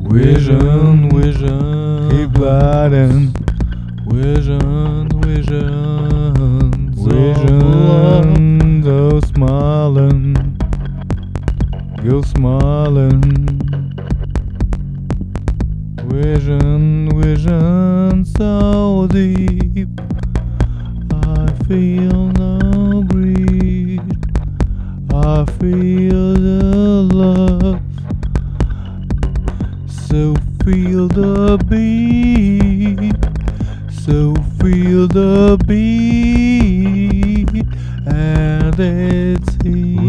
Vision, vision, keep gliding. vision, vision, Vision, go smiling, go smiling. Vision, vision, so deep. I feel no greed. I feel the love. So feel the beat. So feel the beat. And it's here.